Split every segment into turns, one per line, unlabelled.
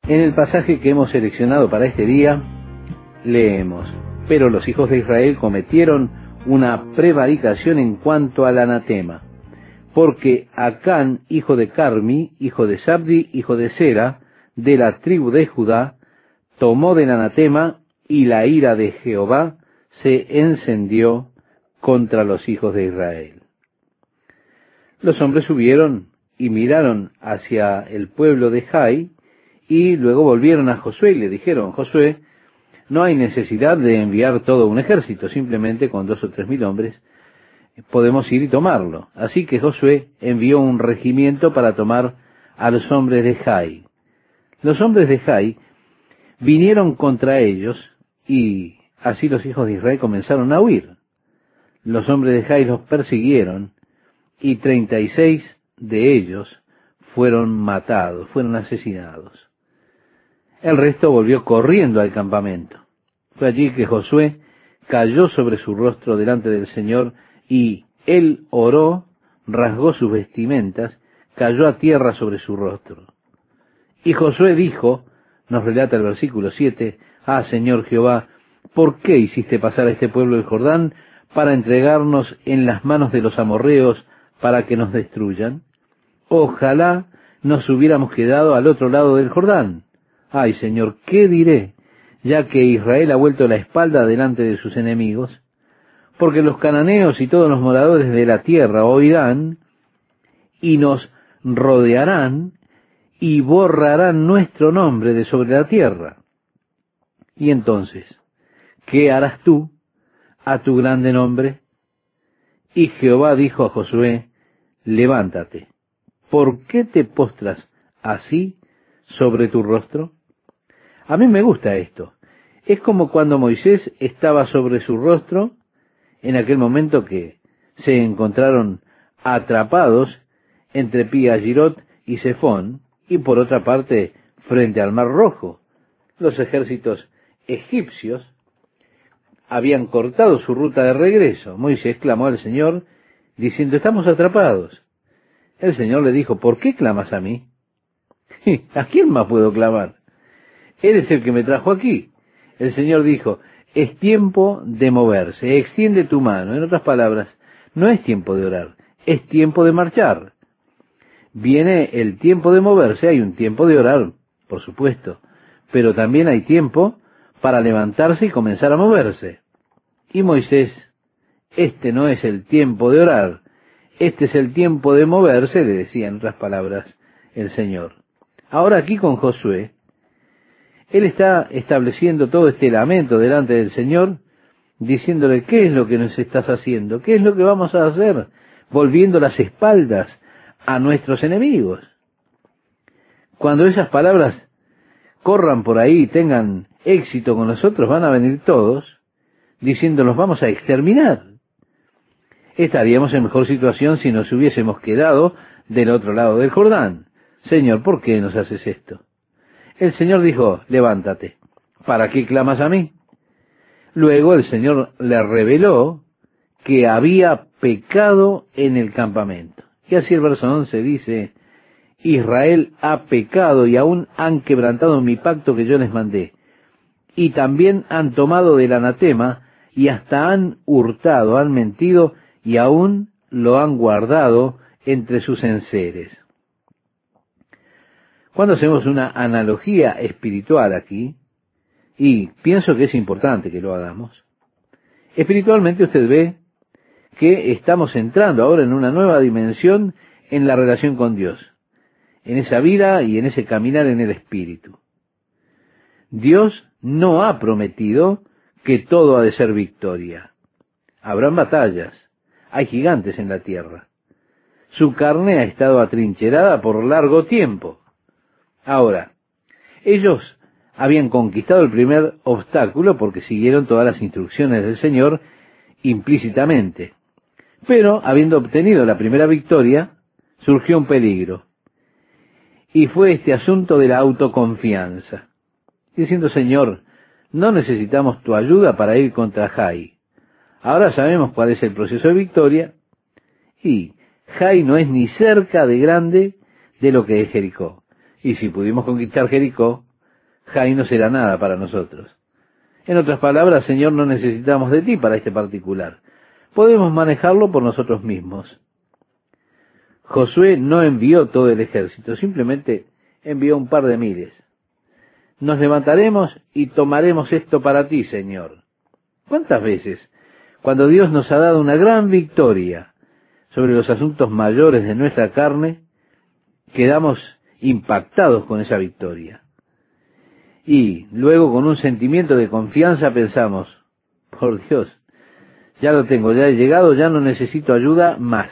En el pasaje que hemos seleccionado para este día, leemos: pero los hijos de Israel cometieron una prevaricación en cuanto al anatema, porque Acán, hijo de Carmi, hijo de Sabdi, hijo de Sera, de la tribu de Judá, tomó del anatema, y la ira de Jehová se encendió contra los hijos de Israel. Los hombres subieron y miraron hacia el pueblo de Jai, y luego volvieron a Josué y le dijeron: Josué, no hay necesidad de enviar todo un ejército, simplemente con 2 o 3 mil hombres podemos ir y tomarlo. Así que Josué envió un regimiento para tomar a los hombres de Jai. Los hombres de Jai vinieron contra ellos, y así los hijos de Israel comenzaron a huir. Los hombres de Jai los persiguieron, y 36 de ellos fueron matados, fueron asesinados. El resto volvió corriendo al campamento. Fue allí que Josué cayó sobre su rostro delante del Señor, y él oró, rasgó sus vestimentas, cayó a tierra sobre su rostro. Y Josué dijo, nos relata el versículo 7, ah, Señor Jehová, ¿por qué hiciste pasar a este pueblo el Jordán para entregarnos en las manos de los amorreos para que nos destruyan? Ojalá nos hubiéramos quedado al otro lado del Jordán. Ay, Señor, ¿qué diré, ya que Israel ha vuelto la espalda delante de sus enemigos? Porque los cananeos y todos los moradores de la tierra oirán, y nos rodearán, y borrarán nuestro nombre de sobre la tierra. Y entonces, ¿qué harás tú a tu grande nombre? Y Jehová dijo a Josué: levántate, ¿por qué te postras así sobre tu rostro? A mí me gusta esto. Es como cuando Moisés estaba sobre su rostro, en aquel momento que se encontraron atrapados entre Pi-Hahirot y Zephón, y por otra parte frente al Mar Rojo. Los ejércitos egipcios habían cortado su ruta de regreso. Moisés clamó al Señor diciendo: estamos atrapados. El Señor le dijo: ¿por qué clamas a mí? ¿A quién más puedo clamar? Eres el que me trajo aquí. El Señor dijo: es tiempo de moverse, extiende tu mano. En otras palabras, no es tiempo de orar, es tiempo de marchar. Viene el tiempo de moverse, hay un tiempo de orar, por supuesto, pero también hay tiempo para levantarse y comenzar a moverse. Y Moisés: este no es el tiempo de orar, este es el tiempo de moverse, le decía en otras palabras el Señor. Ahora aquí con Josué, él está estableciendo todo este lamento delante del Señor, diciéndole: ¿qué es lo que nos estás haciendo? ¿Qué es lo que vamos a hacer? Volviendo las espaldas a nuestros enemigos. Cuando esas palabras corran por ahí y tengan éxito con nosotros, van a venir todos diciendo: los vamos a exterminar. Estaríamos en mejor situación si nos hubiésemos quedado del otro lado del Jordán. Señor, ¿por qué nos haces esto? El Señor dijo: levántate, ¿para qué clamas a mí? Luego el Señor le reveló que había pecado en el campamento. Y así el verso 11 dice: Israel ha pecado y aún han quebrantado mi pacto que yo les mandé. Y también han tomado del anatema y hasta han hurtado, han mentido y aún lo han guardado entre sus enseres. Cuando hacemos una analogía espiritual aquí, y pienso que es importante que lo hagamos, espiritualmente usted ve que estamos entrando ahora en una nueva dimensión en la relación con Dios, en esa vida y en ese caminar en el Espíritu. Dios no ha prometido que todo ha de ser victoria. Habrán batallas, hay gigantes en la tierra. Su carne ha estado atrincherada por largo tiempo. Ahora, ellos habían conquistado el primer obstáculo porque siguieron todas las instrucciones del Señor implícitamente. Pero, habiendo obtenido la primera victoria, surgió un peligro. Y fue este asunto de la autoconfianza. Diciendo: Señor, no necesitamos tu ayuda para ir contra Jai. Ahora sabemos cuál es el proceso de victoria, y Jai no es ni cerca de grande de lo que es Jericó. Y si pudimos conquistar Jericó, ahí no será nada para nosotros. En otras palabras, Señor, no necesitamos de ti para este particular. Podemos manejarlo por nosotros mismos. Josué no envió todo el ejército, simplemente envió un par de miles. Nos levantaremos y tomaremos esto para ti, Señor. ¿Cuántas veces, cuando Dios nos ha dado una gran victoria sobre los asuntos mayores de nuestra carne, quedamos impactados con esa victoria? Y luego, con un sentimiento de confianza, pensamos, por Dios, ya lo tengo, ya he llegado, ya no necesito ayuda más.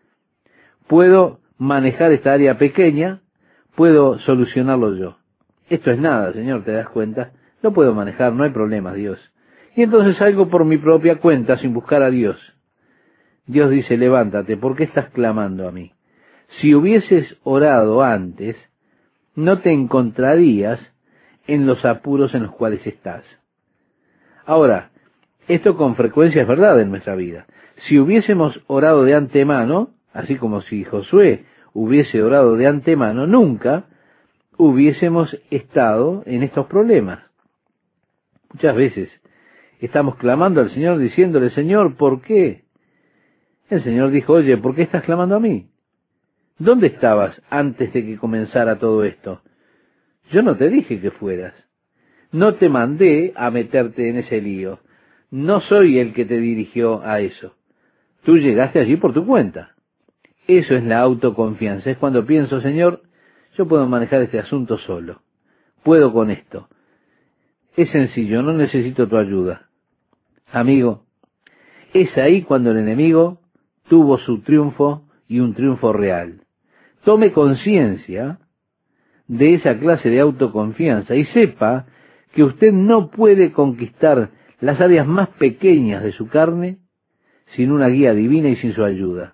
Puedo manejar esta área pequeña, puedo solucionarlo yo. Esto es nada, Señor, ¿te das cuenta? Lo puedo manejar, no hay problema, Dios. Y entonces salgo por mi propia cuenta sin buscar a Dios. Dios dice, levántate, ¿por qué estás clamando a mí? Si hubieses orado antes, no te encontrarías en los apuros en los cuales estás. Ahora, esto con frecuencia es verdad en nuestra vida. Si hubiésemos orado de antemano, así como si Josué hubiese orado de antemano, nunca hubiésemos estado en estos problemas. Muchas veces estamos clamando al Señor diciéndole, Señor, ¿por qué? El Señor dijo, oye, ¿por qué estás clamando a mí? ¿Dónde estabas antes de que comenzara todo esto? Yo no te dije que fueras. No te mandé a meterte en ese lío. No soy el que te dirigió a eso. Tú llegaste allí por tu cuenta. Eso es la autoconfianza. Es cuando pienso, Señor, yo puedo manejar este asunto solo. Puedo con esto. Es sencillo, no necesito tu ayuda. Amigo, es ahí cuando el enemigo tuvo su triunfo y un triunfo real. Tome conciencia de esa clase de autoconfianza y sepa que usted no puede conquistar las áreas más pequeñas de su carne sin una guía divina y sin su ayuda.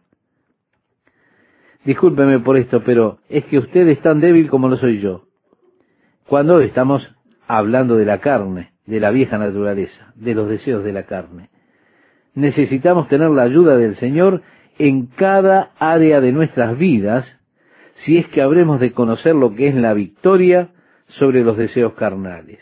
Discúlpeme por esto, pero es que usted es tan débil como lo soy yo. Cuando estamos hablando de la carne, de la vieja naturaleza, de los deseos de la carne, necesitamos tener la ayuda del Señor en cada área de nuestras vidas, si es que habremos de conocer lo que es la victoria sobre los deseos carnales.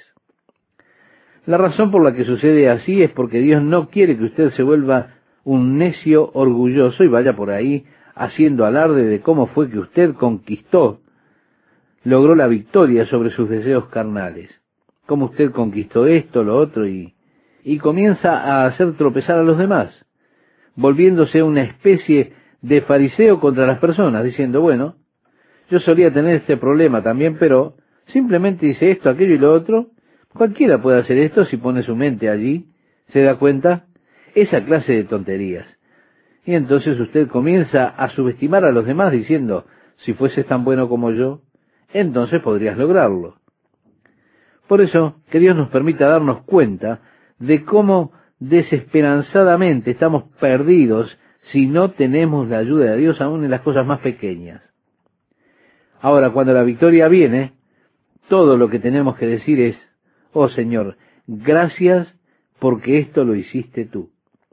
La razón por la que sucede así es porque Dios no quiere que usted se vuelva un necio orgulloso y vaya por ahí haciendo alarde de cómo fue que usted conquistó, logró la victoria sobre sus deseos carnales, cómo usted conquistó esto, lo otro, y comienza a hacer tropezar a los demás, volviéndose una especie de fariseo contra las personas, diciendo, bueno, yo solía tener este problema también, pero simplemente hice esto, aquello y lo otro. Cualquiera puede hacer esto si pone su mente allí, ¿se da cuenta? Esa clase de tonterías. Y entonces usted comienza a subestimar a los demás diciendo, si fueses tan bueno como yo, entonces podrías lograrlo. Por eso, que Dios nos permita darnos cuenta de cómo desesperanzadamente estamos perdidos si no tenemos la ayuda de Dios aún en las cosas más pequeñas. Ahora, cuando la victoria viene, todo lo que tenemos que decir es, oh Señor, gracias porque esto lo hiciste tú.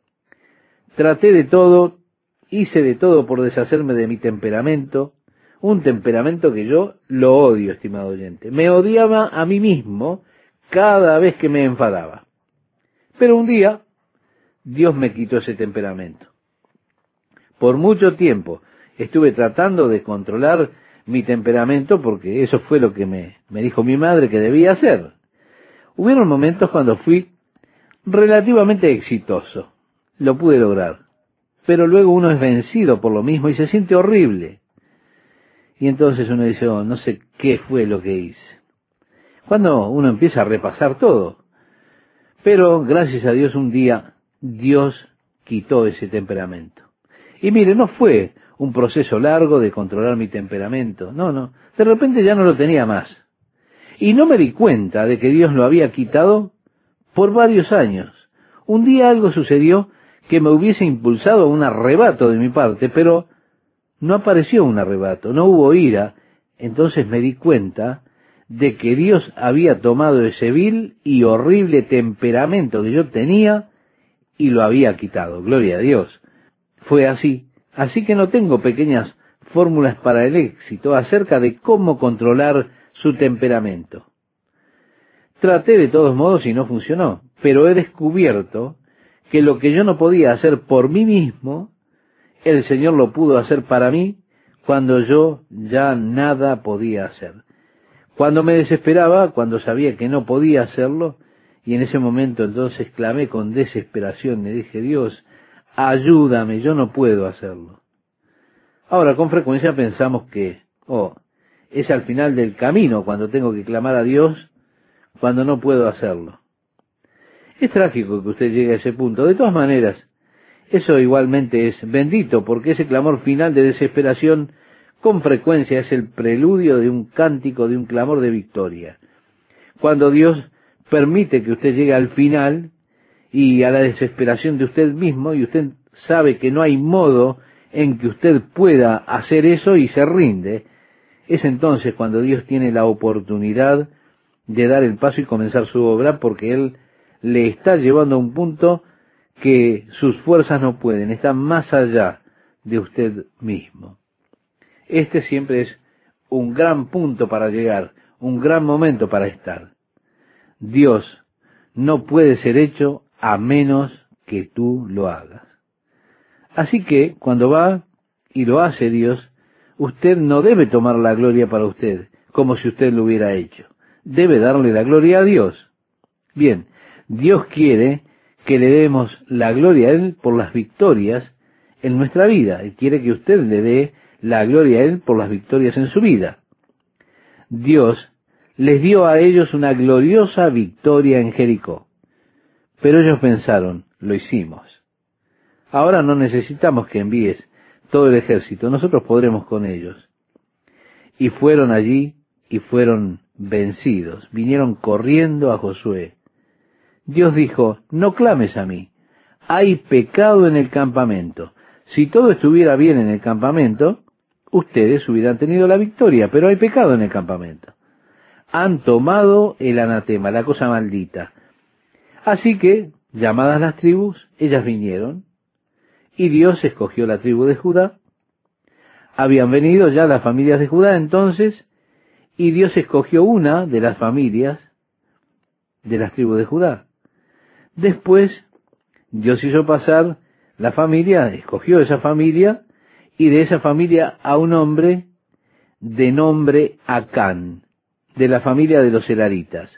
Traté de todo, hice de todo por deshacerme de mi temperamento, un temperamento que yo lo odio, estimado oyente. Me odiaba a mí mismo cada vez que me enfadaba. Pero un día, Dios me quitó ese temperamento. Por mucho tiempo estuve tratando de controlar mi temperamento porque eso fue lo que me dijo mi madre que debía hacer. Hubieron momentos cuando fui relativamente exitoso. Lo pude lograr. Pero luego uno es vencido por lo mismo y se siente horrible. Y entonces uno dice, oh, no sé qué fue lo que hice. Cuando uno empieza a repasar todo. Pero gracias a Dios un día Dios quitó ese temperamento. Y mire, no fue un proceso largo de controlar mi temperamento. No. De repente ya no lo tenía más. Y no me di cuenta de que Dios lo había quitado por varios años. Un día algo sucedió que me hubiese impulsado a un arrebato de mi parte, pero no apareció un arrebato, no hubo ira. Entonces me di cuenta de que Dios había tomado ese vil y horrible temperamento que yo tenía y lo había quitado. Gloria a Dios. Fue así. Así que no tengo pequeñas fórmulas para el éxito acerca de cómo controlar su temperamento. Traté de todos modos y no funcionó, pero he descubierto que lo que yo no podía hacer por mí mismo, el Señor lo pudo hacer para mí cuando yo ya nada podía hacer. Cuando me desesperaba, cuando sabía que no podía hacerlo, y en ese momento entonces clamé con desesperación, le dije, Dios, ayúdame, yo no puedo hacerlo. Ahora, con frecuencia pensamos que, es al final del camino cuando tengo que clamar a Dios, cuando no puedo hacerlo. Es trágico que usted llegue a ese punto. De todas maneras, eso igualmente es bendito, porque ese clamor final de desesperación con frecuencia es el preludio de un cántico, de un clamor de victoria. Cuando Dios permite que usted llegue al final y a la desesperación de usted mismo, y usted sabe que no hay modo en que usted pueda hacer eso y se rinde, es entonces cuando Dios tiene la oportunidad de dar el paso y comenzar su obra, porque Él le está llevando a un punto que sus fuerzas no pueden, está más allá de usted mismo. Este siempre es un gran punto para llegar, un gran momento para estar. Dios no puede ser hecho a menos que tú lo hagas. Así que, cuando va y lo hace Dios, usted no debe tomar la gloria para usted, como si usted lo hubiera hecho. Debe darle la gloria a Dios. Bien, Dios quiere que le demos la gloria a Él por las victorias en nuestra vida. Él quiere que usted le dé la gloria a Él por las victorias en su vida. Dios les dio a ellos una gloriosa victoria en Jericó. Pero ellos pensaron, lo hicimos. Ahora no necesitamos que envíes todo el ejército, nosotros podremos con ellos. Y fueron allí y fueron vencidos, vinieron corriendo a Josué. Dios dijo, no clames a mí, hay pecado en el campamento. Si todo estuviera bien en el campamento, ustedes hubieran tenido la victoria, pero hay pecado en el campamento. Han tomado el anatema, la cosa maldita. Así que, llamadas las tribus, ellas vinieron, y Dios escogió la tribu de Judá. Habían venido ya las familias de Judá entonces, y Dios escogió una de las familias de las tribus de Judá. Después, Dios hizo pasar la familia, escogió esa familia, y de esa familia a un hombre de nombre Acán, de la familia de los Zeraritas.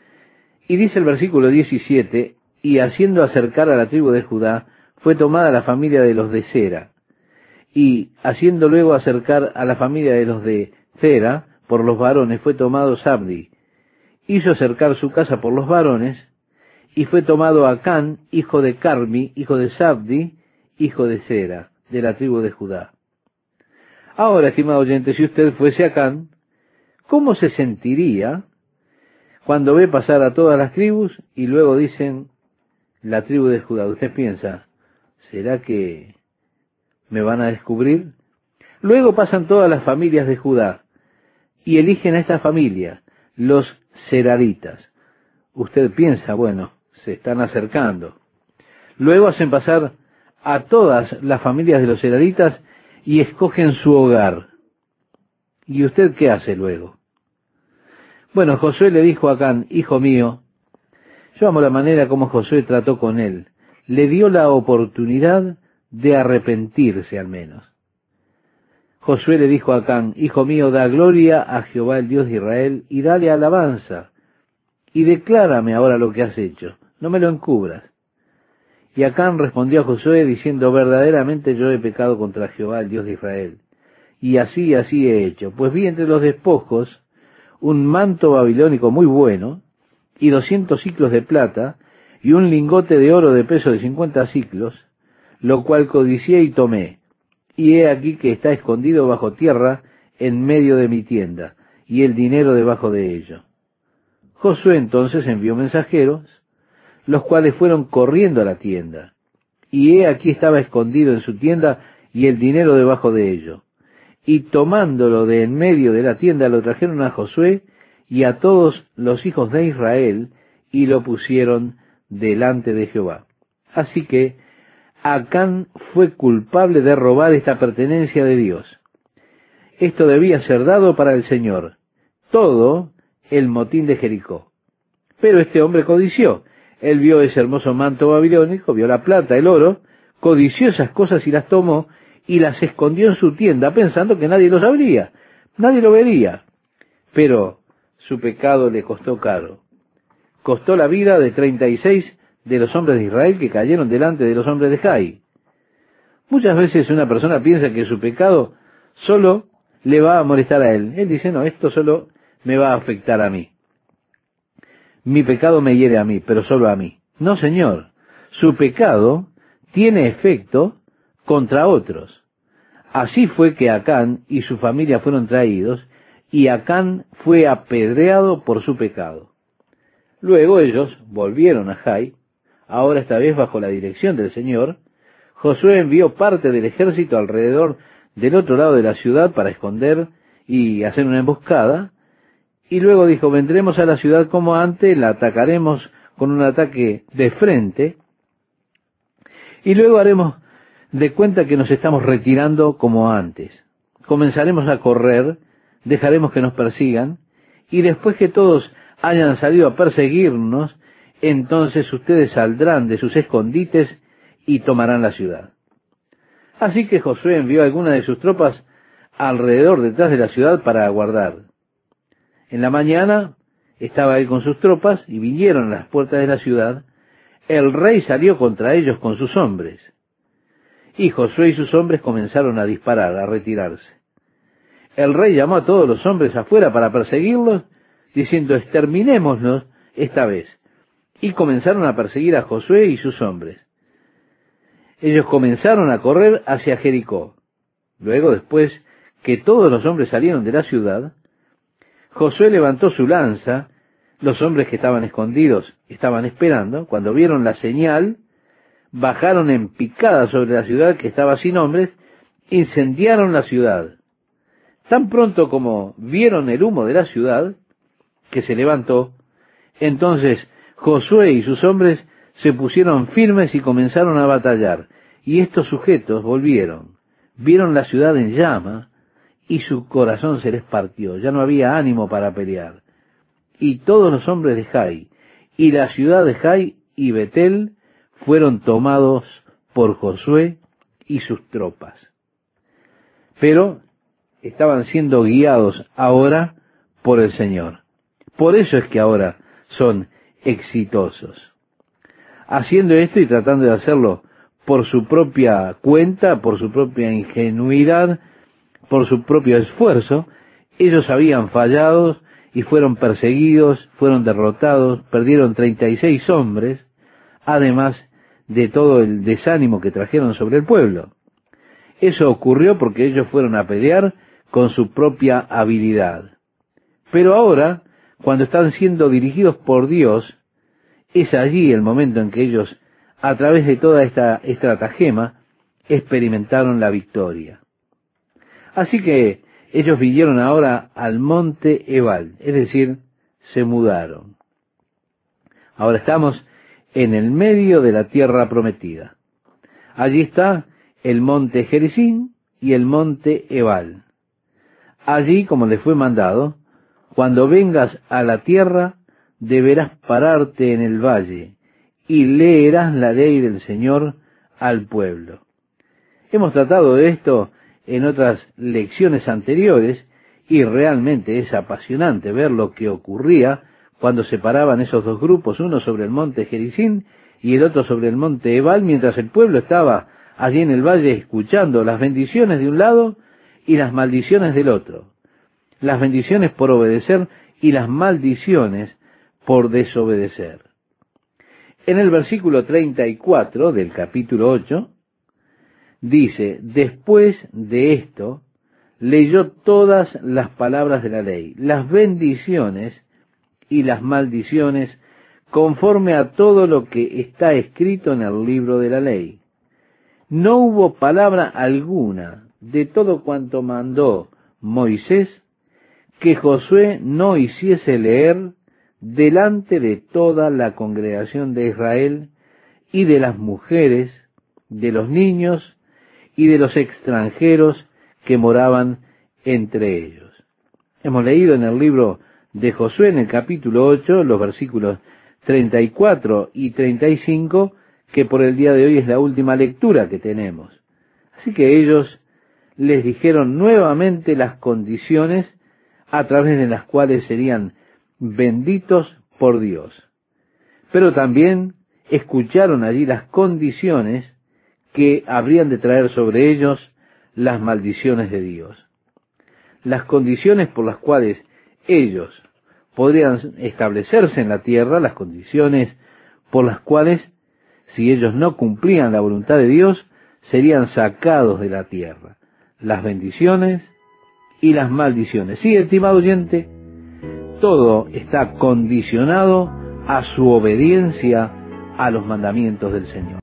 Y dice el versículo 17, y haciendo acercar a la tribu de Judá, fue tomada la familia de los de Zera, y haciendo luego acercar a la familia de los de Zera, por los varones, fue tomado Zabdi. Hizo acercar su casa por los varones, y fue tomado Acán, hijo de Carmi, hijo de Zabdi, hijo de Zera, de la tribu de Judá. Ahora, estimado oyente, si usted fuese Acán, ¿cómo se sentiría cuando ve pasar a todas las tribus y luego dicen la tribu de Judá? Usted piensa, ¿será que me van a descubrir? Luego pasan todas las familias de Judá y eligen a esta familia, los Zeraritas. Usted piensa, bueno, se están acercando. Luego hacen pasar a todas las familias de los Zeraritas y escogen su hogar. ¿Y usted qué hace luego? Bueno, Josué le dijo a Acán, hijo mío, yo amo la manera como Josué trató con él. Le dio la oportunidad de arrepentirse al menos. Josué le dijo a Acán, hijo mío, da gloria a Jehová el Dios de Israel y dale alabanza. Y declárame ahora lo que has hecho, no me lo encubras. Y Acán respondió a Josué diciendo, verdaderamente yo he pecado contra Jehová el Dios de Israel. Y así he hecho, pues vi entre los despojos un manto babilónico muy bueno, y 200 siclos de plata, y un lingote de oro de peso de 50 siclos, lo cual codicié y tomé. Y he aquí que está escondido bajo tierra en medio de mi tienda, y el dinero debajo de ello. Josué entonces envió mensajeros, los cuales fueron corriendo a la tienda. Y he aquí estaba escondido en su tienda, y el dinero debajo de ello. Y tomándolo de en medio de la tienda, lo trajeron a Josué y a todos los hijos de Israel, y lo pusieron delante de Jehová. Así que Acán fue culpable de robar esta pertenencia de Dios. Esto debía ser dado para el Señor, todo el motín de Jericó. Pero este hombre codició. Él vio ese hermoso manto babilónico, vio la plata, el oro, codició esas cosas y las tomó y las escondió en su tienda pensando que nadie lo sabría, nadie lo vería. Pero su pecado le costó caro. Costó la vida de 36 de los hombres de Israel que cayeron delante de los hombres de Jai. Muchas veces una persona piensa que su pecado solo le va a molestar a él. Él dice, no, esto solo me va a afectar a mí. Mi pecado me hiere a mí, pero solo a mí. No, señor. Su pecado tiene efecto contra otros. Así fue que Acán y su familia fueron traídos, y Acán fue apedreado por su pecado. Luego ellos volvieron a Jai, ahora esta vez bajo la dirección del Señor. Josué envió parte del ejército alrededor del otro lado de la ciudad para esconder y hacer una emboscada, y luego dijo, vendremos a la ciudad como antes, la atacaremos con un ataque de frente, y luego haremos de cuenta que nos estamos retirando como antes. Comenzaremos a correr, dejaremos que nos persigan, y después que todos hayan salido a perseguirnos, entonces ustedes saldrán de sus escondites y tomarán la ciudad. Así que Josué envió algunas de sus tropas alrededor detrás de la ciudad para aguardar. En la mañana estaba él con sus tropas y vinieron a las puertas de la ciudad. El rey salió contra ellos con sus hombres. Y Josué y sus hombres comenzaron a disparar, a retirarse. El rey llamó a todos los hombres afuera para perseguirlos, diciendo, exterminémoslos esta vez. Y comenzaron a perseguir a Josué y sus hombres. Ellos comenzaron a correr hacia Jericó. Luego, después que todos los hombres salieron de la ciudad, Josué levantó su lanza. Los hombres que estaban escondidos estaban esperando. Cuando vieron la señal, bajaron en picada sobre la ciudad que estaba sin hombres, incendiaron la ciudad. Tan pronto como vieron el humo de la ciudad, que se levantó, entonces Josué y sus hombres se pusieron firmes y comenzaron a batallar. Y estos sujetos volvieron, vieron la ciudad en llama, y su corazón se les partió. Ya no había ánimo para pelear. Y todos los hombres de Jai, y la ciudad de Jai y Betel, fueron tomados por Josué y sus tropas. Pero estaban siendo guiados ahora por el Señor. Por eso es que ahora son exitosos. Haciendo esto y tratando de hacerlo por su propia cuenta, por su propia ingenuidad, por su propio esfuerzo, ellos habían fallado y fueron perseguidos, fueron derrotados, perdieron 36 hombres, además de todo el desánimo que trajeron sobre el pueblo. Eso ocurrió porque ellos fueron a pelear con su propia habilidad. Pero ahora, cuando están siendo dirigidos por Dios, es allí el momento en que ellos, a través de toda esta estratagema, experimentaron la victoria. Así que ellos vinieron ahora al monte Ebal, es decir, se mudaron. Ahora estamos en el medio de la tierra prometida. Allí está el monte Gerizim y el monte Ebal. Allí, como les fue mandado, cuando vengas a la tierra, deberás pararte en el valle y leerás la ley del Señor al pueblo. Hemos tratado de esto en otras lecciones anteriores y realmente es apasionante ver lo que ocurría cuando se paraban esos dos grupos, uno sobre el monte Gerizim y el otro sobre el monte Ebal, mientras el pueblo estaba allí en el valle escuchando las bendiciones de un lado y las maldiciones del otro. Las bendiciones por obedecer y las maldiciones por desobedecer. En el versículo 34 del capítulo 8, dice, después de esto, leyó todas las palabras de la ley, las bendiciones y las maldiciones, conforme a todo lo que está escrito en el libro de la ley. No hubo palabra alguna de todo cuanto mandó Moisés que Josué no hiciese leer delante de toda la congregación de Israel y de las mujeres, de los niños y de los extranjeros que moraban entre ellos. Hemos leído en el libro de Josué en el capítulo 8, los versículos 34 y 35, que por el día de hoy es la última lectura que tenemos. Así que ellos les dijeron nuevamente las condiciones a través de las cuales serían benditos por Dios. Pero también escucharon allí las condiciones que habrían de traer sobre ellos las maldiciones de Dios. Las condiciones por las cuales ellos podrían establecerse en la tierra, las condiciones por las cuales, si ellos no cumplían la voluntad de Dios, serían sacados de la tierra. Las bendiciones y las maldiciones. Sí, estimado oyente, todo está condicionado a su obediencia a los mandamientos del Señor.